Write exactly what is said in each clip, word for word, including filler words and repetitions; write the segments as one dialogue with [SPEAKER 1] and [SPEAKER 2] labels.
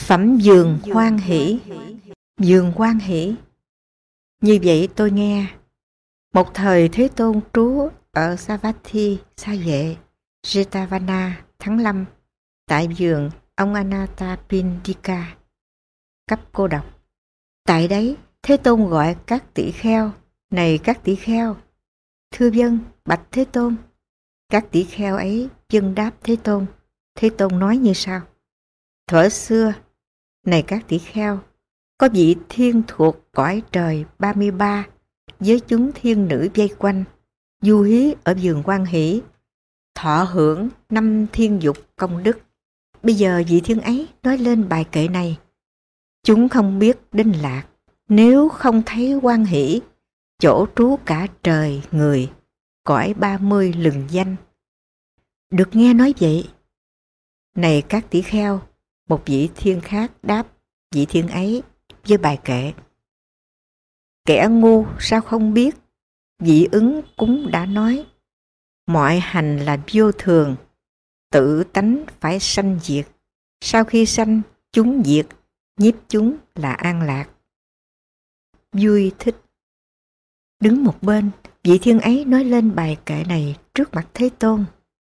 [SPEAKER 1] Phẩm Vườn Hoan Hỷ. Vườn Hoan Hỷ. Như vậy tôi nghe, một thời Thế Tôn trú ở Savatthi, Sa Vệ, Jetavana, tháng năm, tại vườn ông Anathapindika, cấp cô độc. Tại đấy, Thế Tôn gọi các tỷ kheo: này các tỷ kheo, thưa vâng, bạch Thế Tôn. Các tỷ kheo ấy vâng đáp Thế Tôn. Thế Tôn nói như sau: thuở xưa, này các tỷ kheo, có vị thiên thuộc cõi trời ba mươi ba với chúng thiên nữ vây quanh, du hí ở vườn Hoan Hỷ, thọ hưởng năm thiên dục công đức. Bây giờ vị thiên ấy nói lên bài kệ này: chúng không biết đinh lạc, nếu không thấy Hoan Hỷ, chỗ trú cả trời người, cõi ba mươi lừng danh. Được nghe nói vậy, này các tỷ kheo, một vị thiên khác đáp vị thiên ấy với bài kệ: kẻ ngu sao không biết, vị ứng cũng đã nói, mọi hành là vô thường, tự tánh phải sanh diệt, sau khi sanh chúng diệt, nhiếp chúng là an lạc. Vui thích. Đứng một bên, vị thiên ấy nói lên bài kệ này trước mặt Thế Tôn: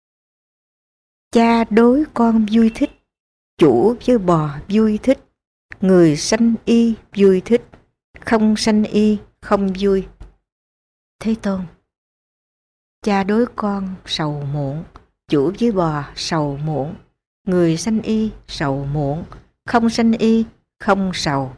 [SPEAKER 1] cha đối con vui thích, chủ với bò vui thích, người sanh y vui thích, không sanh y không vui. Thế Tôn: cha đối con sầu muộn, chủ với bò sầu muộn, người sanh y sầu muộn, không sanh y không sầu.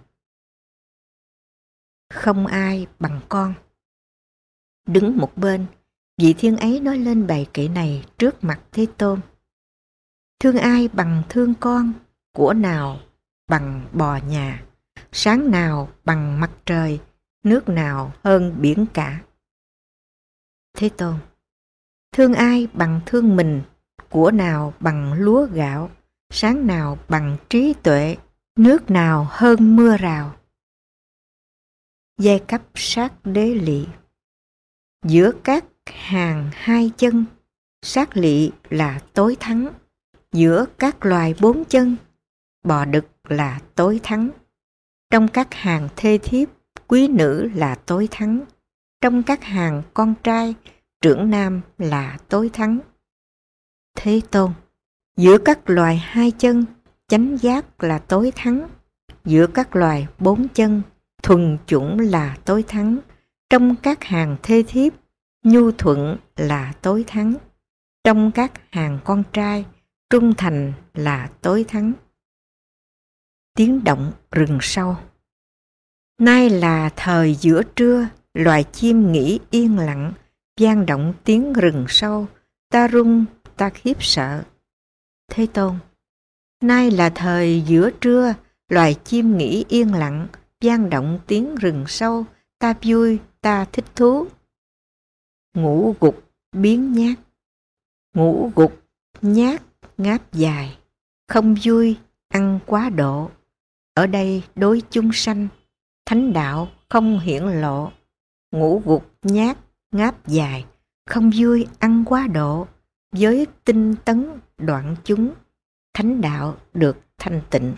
[SPEAKER 1] Không ai bằng con. Đứng một bên, vị thiên ấy nói lên bài kệ này trước mặt Thế Tôn: thương ai bằng thương con, của nào bằng bò nhà, sáng nào bằng mặt trời, nước nào hơn biển cả. Thế Tôn: thương ai bằng thương mình, của nào bằng lúa gạo, sáng nào bằng trí tuệ, nước nào hơn mưa rào. Giai cấp sát đế lỵ. Giữa các hàng hai chân, sát lỵ là tối thắng. Giữa các loài bốn chân, bò đực là tối thắng. Trong các hàng thê thiếp, quý nữ là tối thắng. Trong các hàng con trai, trưởng nam là tối thắng. Thế Tôn: giữa các loài hai chân, chánh giác là tối thắng. Giữa các loài bốn chân, thuần chủng là tối thắng. Trong các hàng thê thiếp, nhu thuận là tối thắng. Trong các hàng con trai, trung thành là tối thắng. Tiếng động rừng sâu. Nay là thời giữa trưa, loài chim nghỉ yên lặng, vang động tiếng rừng sâu, ta run ta khiếp sợ. Thế Tôn: nay là thời giữa trưa, loài chim nghỉ yên lặng, vang động tiếng rừng sâu, ta vui ta thích thú. Ngũ gục biến nhát. Ngũ gục nhát ngáp dài, không vui ăn quá độ. Ở đây đối chúng sanh, thánh đạo không hiển lộ. Ngũ gục nhát ngáp dài, không vui ăn quá độ. Với tinh tấn đoạn chúng, thánh đạo được thanh tịnh.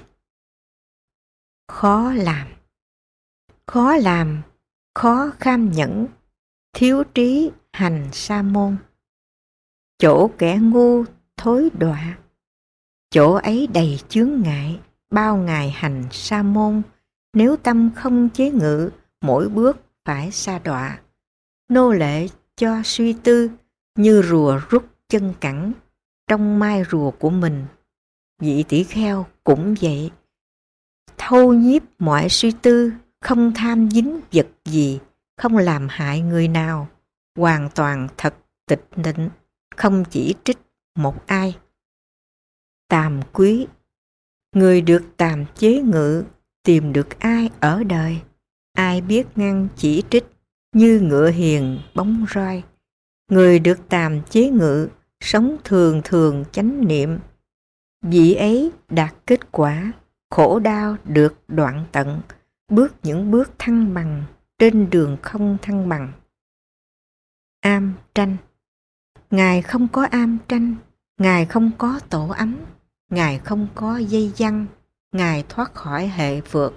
[SPEAKER 1] Khó làm. Khó làm, khó kham nhẫn, thiếu trí hành sa môn. Chỗ kẻ ngu thối đọa, chỗ ấy đầy chướng ngại, bao ngày hành sa môn. Nếu tâm không chế ngự, mỗi bước phải sa đọa. Nô lệ cho suy tư, như rùa rút chân cẳng, trong mai rùa của mình. Vị tỷ kheo cũng vậy, thâu nhiếp mọi suy tư, không tham dính vật gì, không làm hại người nào, hoàn toàn thật tịch tịnh, không chỉ trích một ai. Tàm quý. Người được tàm chế ngự, tìm được ai ở đời, ai biết ngăn chỉ trích, như ngựa hiền bóng roi. Người được tàm chế ngự, sống thường thường chánh niệm, vị ấy đạt kết quả, khổ đau được đoạn tận, bước những bước thăng bằng trên đường không thăng bằng. Am tranh. Ngài không có am tranh, Ngài không có tổ ấm, Ngài không có dây dăng, Ngài thoát khỏi hệ phược.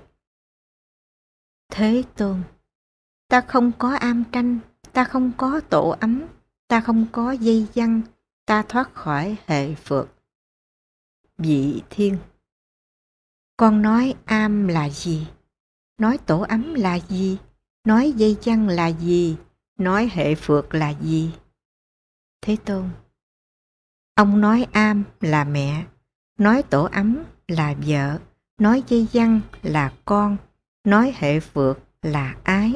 [SPEAKER 1] Thế Tôn, ta không có am tranh, ta không có tổ ấm, ta không có dây dăng, ta thoát khỏi hệ phược. Vị Thiên, con nói am là gì? Nói tổ ấm là gì? Nói dây dăng là gì? Nói hệ phược là gì? Thế Tôn, ông nói am là mẹ, nói tổ ấm là vợ, nói dây dăng là con, nói hệ phược là ái.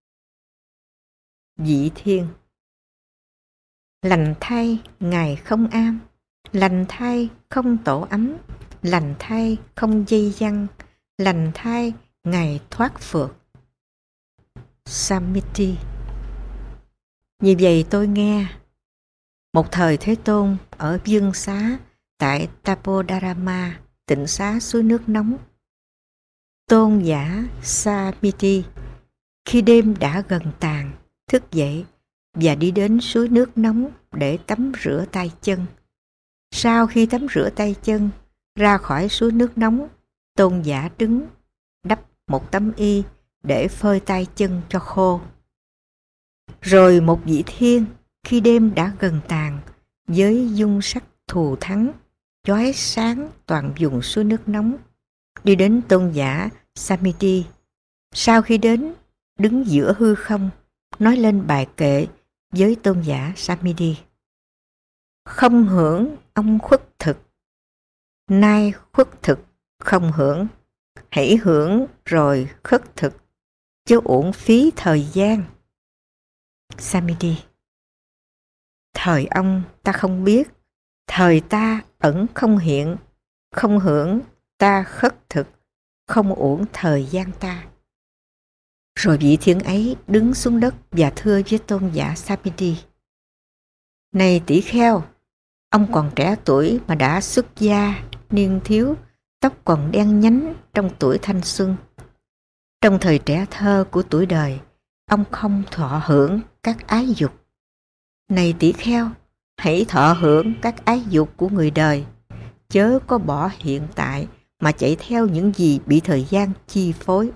[SPEAKER 1] Vị Thiên, lành thay Ngài không am, lành thay không tổ ấm, lành thay không dây dăng, lành thay Ngài thoát phược. Samiti, như vậy tôi nghe. Một thời Thế Tôn ở Dương Xá tại Tapodarama, tịnh xá suối nước nóng. Tôn giả Samiti khi đêm đã gần tàn, thức dậy và đi đến suối nước nóng để tắm rửa tay chân. Sau khi tắm rửa tay chân, ra khỏi suối nước nóng, Tôn giả đứng đắp một tấm y để phơi tay chân cho khô. Rồi một vị thiên khi đêm đã gần tàn, với dung sắc thù thắng, chói sáng toàn vùng suối nước nóng, đi đến Tôn giả Samiti. Sau khi đến, đứng giữa hư không, nói lên bài kệ với Tôn giả Samiti. Không hưởng ông khuất thực, nay khuất thực không hưởng, hãy hưởng rồi khất thực, chứ uổng phí thời gian. Samiti, thời ông ta không biết, thời ta ẩn không hiện, không hưởng ta khất thực, không uổng thời gian ta. Rồi vị thiên ấy đứng xuống đất và thưa với Tôn giả Samiti. Này tỷ kheo, ông còn trẻ tuổi mà đã xuất gia, niên thiếu, tóc còn đen nhánh trong tuổi thanh xuân. Trong thời trẻ thơ của tuổi đời, ông không thọ hưởng các ái dục. Này tỷ kheo, hãy thọ hưởng các ái dục của người đời, chớ có bỏ hiện tại mà chạy theo những gì bị thời gian chi phối.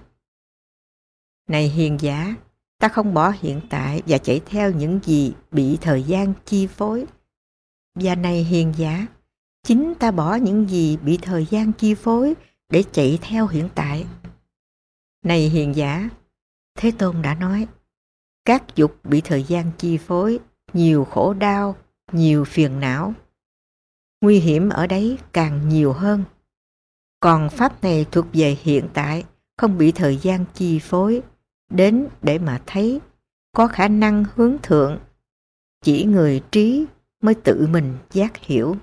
[SPEAKER 1] Này hiền giả, ta không bỏ hiện tại và chạy theo những gì bị thời gian chi phối. Và này hiền giả, chính ta bỏ những gì bị thời gian chi phối để chạy theo hiện tại. Này hiền giả, Thế Tôn đã nói, các dục bị thời gian chi phối, nhiều khổ đau, nhiều phiền não. Nguy hiểm ở đấy càng nhiều hơn. Còn pháp này thuộc về hiện tại, không bị thời gian chi phối, đến để mà thấy, có khả năng hướng thượng. Chỉ người trí mới tự mình giác hiểu.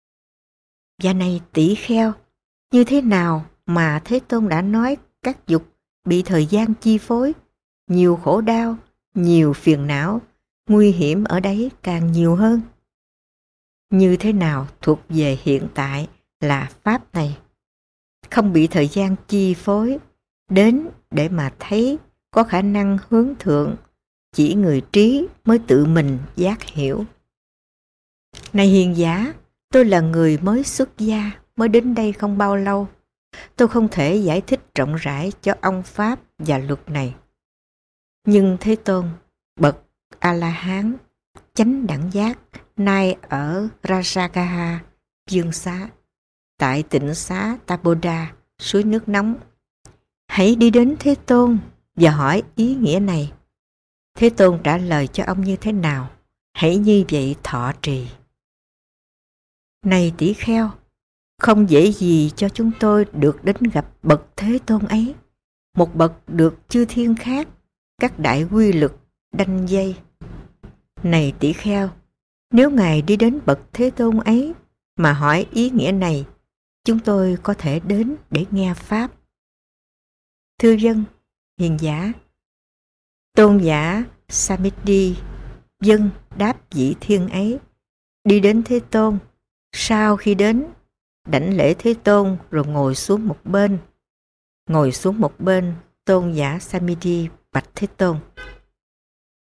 [SPEAKER 1] Và này tỷ kheo, như thế nào mà Thế Tôn đã nói các dục bị thời gian chi phối, nhiều khổ đau, nhiều phiền não, nguy hiểm ở đấy càng nhiều hơn. Như thế nào thuộc về hiện tại là pháp này, không bị thời gian chi phối, đến để mà thấy, có khả năng hướng thượng, chỉ người trí mới tự mình giác hiểu. Này hiền giả, tôi là người mới xuất gia, mới đến đây không bao lâu. Tôi không thể giải thích rộng rãi cho ông pháp và luật này. Nhưng Thế Tôn, bậc A-la-hán, chánh đẳng giác, nay ở Rajagaha, Dương Xá, tại tịnh xá Tapoda, suối nước nóng. Hãy đi đến Thế Tôn và hỏi ý nghĩa này. Thế Tôn trả lời cho ông như thế nào? Hãy như vậy thọ trì. Này tỷ kheo, không dễ gì cho chúng tôi được đến gặp bậc Thế Tôn ấy, một bậc được chư thiên khác, các đại quy lực đanh dây. Này tỷ kheo, nếu Ngài đi đến bậc Thế Tôn ấy mà hỏi ý nghĩa này, chúng tôi có thể đến để nghe pháp. Thưa dân, hiền giả. Tôn giả Samiti dân đáp vị thiên ấy, đi đến Thế Tôn. Sau khi đến, đảnh lễ Thế Tôn rồi ngồi xuống một bên. Ngồi xuống một bên, Tôn giả Samiti bạch Thế Tôn.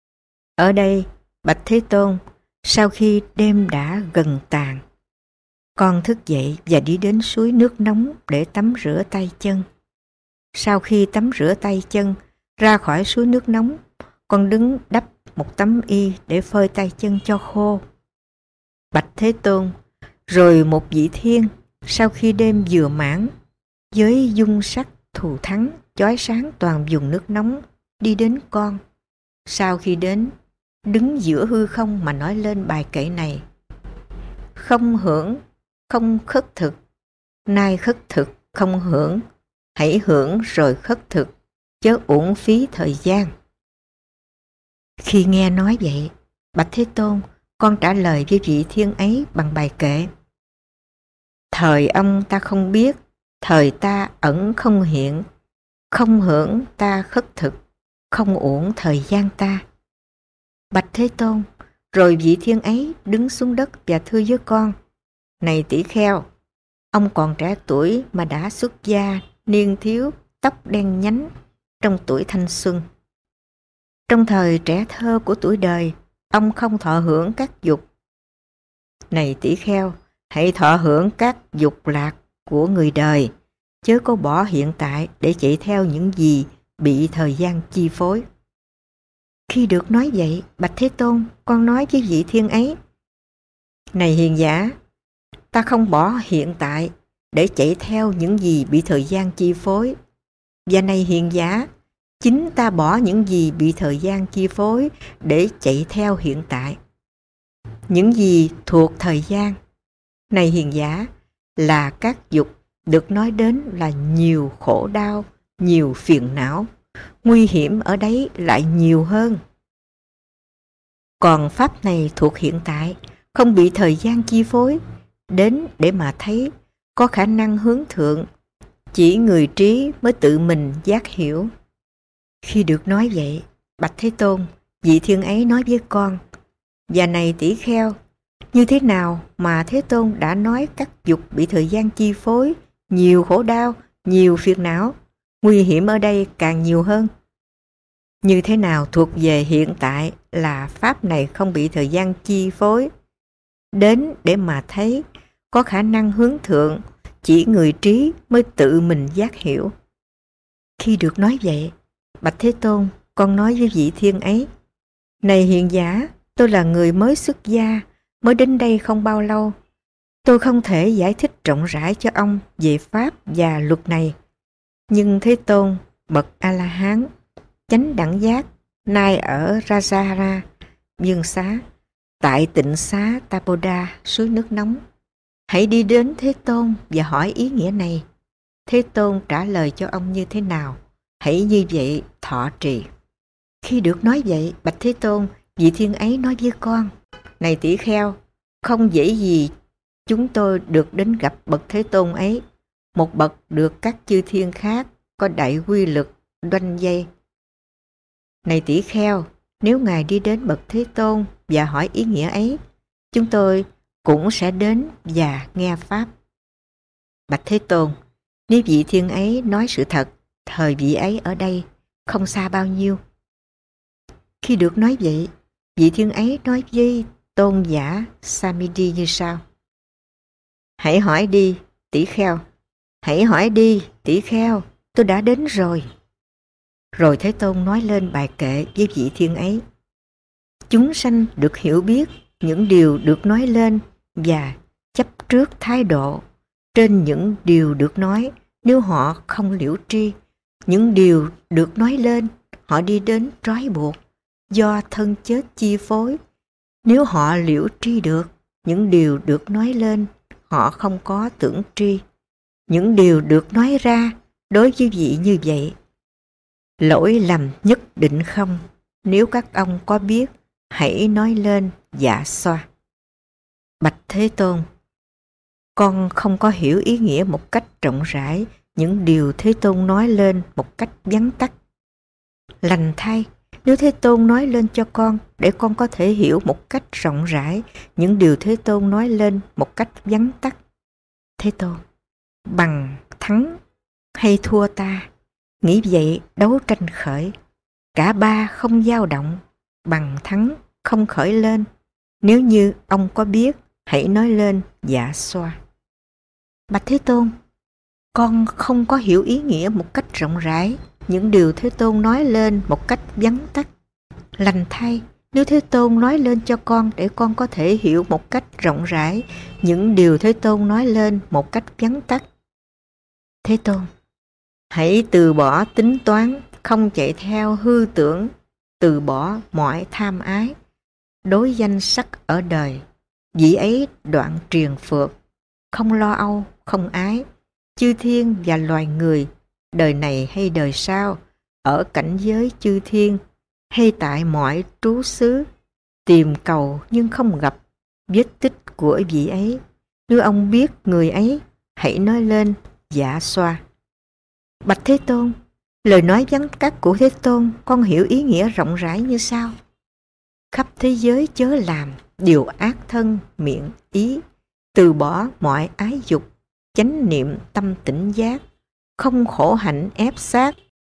[SPEAKER 1] Ở đây, bạch Thế Tôn, sau khi đêm đã gần tàn, Con thức dậy và đi đến suối nước nóng để tắm rửa tay chân. Sau khi tắm rửa tay chân, ra khỏi suối nước nóng, con đứng đắp một tấm y để phơi tay chân cho khô. Bạch Thế Tôn, rồi một vị thiên, sau khi đêm vừa mãn, với dung sắc thù thắng, chói sáng toàn vùng nước nóng, đi đến con. Sau khi đến, đứng giữa hư không mà nói lên bài kệ này. Không hưởng, không khất thực, nay khất thực, không hưởng, hãy hưởng rồi khất thực, chớ uổng phí thời gian. Khi nghe nói vậy, Bạch Thế Tôn, con trả lời với vị thiên ấy bằng bài kệ. Thời ông ta không biết, thời ta ẩn không hiện, không hưởng ta khất thực, không uổng thời gian ta. Bạch Thế Tôn, rồi vị thiên ấy đứng xuống đất và thưa với con. Này tỷ kheo, ông còn trẻ tuổi mà đã xuất gia, niên thiếu, tóc đen nhánh, trong tuổi thanh xuân. Trong thời trẻ thơ của tuổi đời, ông không thọ hưởng các dục. Này tỷ kheo, hãy thọ hưởng các dục lạc của người đời, chớ có bỏ hiện tại để chạy theo những gì bị thời gian chi phối. Khi được nói vậy, Bạch Thế Tôn, con nói với vị thiên ấy. Này hiền giả, ta không bỏ hiện tại để chạy theo những gì bị thời gian chi phối. Và này hiền giả, chính ta bỏ những gì bị thời gian chi phối để chạy theo hiện tại. Những gì thuộc thời gian, này hiền giả, là các dục được nói đến là nhiều khổ đau, nhiều phiền não, nguy hiểm ở đấy lại nhiều hơn. Còn pháp này thuộc hiện tại, không bị thời gian chi phối, đến để mà thấy, có khả năng hướng thượng, chỉ người trí mới tự mình giác hiểu. Khi được nói vậy, Bạch Thế Tôn, vị thiên ấy nói với con, và này tỷ kheo, như thế nào mà Thế Tôn đã nói các dục bị thời gian chi phối, nhiều khổ đau, nhiều phiền não, nguy hiểm ở đây càng nhiều hơn. Như thế nào thuộc về hiện tại là pháp này không bị thời gian chi phối, đến để mà thấy, có khả năng hướng thượng, chỉ người trí mới tự mình giác hiểu. Khi được nói vậy, Bạch Thế Tôn, con nói với vị thiên ấy, này hiền giả, tôi là người mới xuất gia, mới đến đây không bao lâu. Tôi không thể giải thích rộng rãi cho ông về pháp và luật này. Nhưng Thế Tôn, bậc A-la-hán, chánh đẳng giác, nay ở Rajara, Dương Xá, tại tịnh xá Tapoda, suối nước nóng. Hãy đi đến Thế Tôn và hỏi ý nghĩa này. Thế Tôn trả lời cho ông như thế nào? Hãy như vậy thọ trì. Khi được nói vậy, Bạch Thế Tôn, vị thiên ấy nói với con, này tỷ kheo, không dễ gì chúng tôi được đến gặp bậc Thế Tôn ấy, một bậc được các chư thiên khác có đại quy lực đoanh dây. Này tỷ kheo, nếu Ngài đi đến bậc Thế Tôn và hỏi ý nghĩa ấy, chúng tôi cũng sẽ đến và nghe pháp. Bạch Thế Tôn, nếu vị thiên ấy nói sự thật, thời vị ấy ở đây không xa bao nhiêu. Khi được nói vậy, vị thiên ấy nói với tôn giả Samidi như sau. Hãy hỏi đi, tỷ kheo. Hãy hỏi đi, tỷ kheo, tôi đã đến rồi. Rồi Thế Tôn nói lên bài kệ với vị thiên ấy. Chúng sanh được hiểu biết những điều được nói lên và chấp trước thái độ trên những điều được nói nếu họ không liễu tri. Những điều được nói lên, họ đi đến trói buộc, do thân chết chi phối. Nếu họ liễu tri được, những điều được nói lên, họ không có tưởng tri. Những điều được nói ra, đối với vị như vậy, lỗi lầm nhất định không. Nếu các ông có biết, hãy nói lên dạ xoa. Bạch Thế Tôn, con không có hiểu ý nghĩa một cách rộng rãi những điều Thế Tôn nói lên một cách vắn tắt. Lành thay, nếu Thế Tôn nói lên cho con để con có thể hiểu một cách rộng rãi những điều Thế Tôn nói lên một cách vắn tắt. Thế Tôn, bằng thắng hay thua ta, nghĩ vậy đấu tranh khởi. Cả ba không dao động, bằng thắng không khởi lên. Nếu như ông có biết, hãy nói lên dạ xoa. Bạch Thế Tôn, con không có hiểu ý nghĩa một cách rộng rãi. Những điều Thế Tôn nói lên một cách vắn tắt. Lành thay, nếu Thế Tôn nói lên cho con để con có thể hiểu một cách rộng rãi những điều Thế Tôn nói lên một cách vắn tắt. Thế Tôn, hãy từ bỏ tính toán, không chạy theo hư tưởng, từ bỏ mọi tham ái, đối danh sắc ở đời. Vị ấy đoạn triền phược, không lo âu, không ái. Chư thiên và loài người, đời này hay đời sau, ở cảnh giới chư thiên, hay tại mọi trú xứ, tìm cầu nhưng không gặp vết tích của vị ấy. Nếu ông biết người ấy, hãy nói lên dạ xoa. Bạch Thế Tôn, lời nói vắn tắt của Thế Tôn con hiểu ý nghĩa rộng rãi như sau. Khắp thế giới chớ làm điều ác thân miệng ý, từ bỏ mọi ái dục, chánh niệm tâm tỉnh giác, không khổ hạnh ép sát,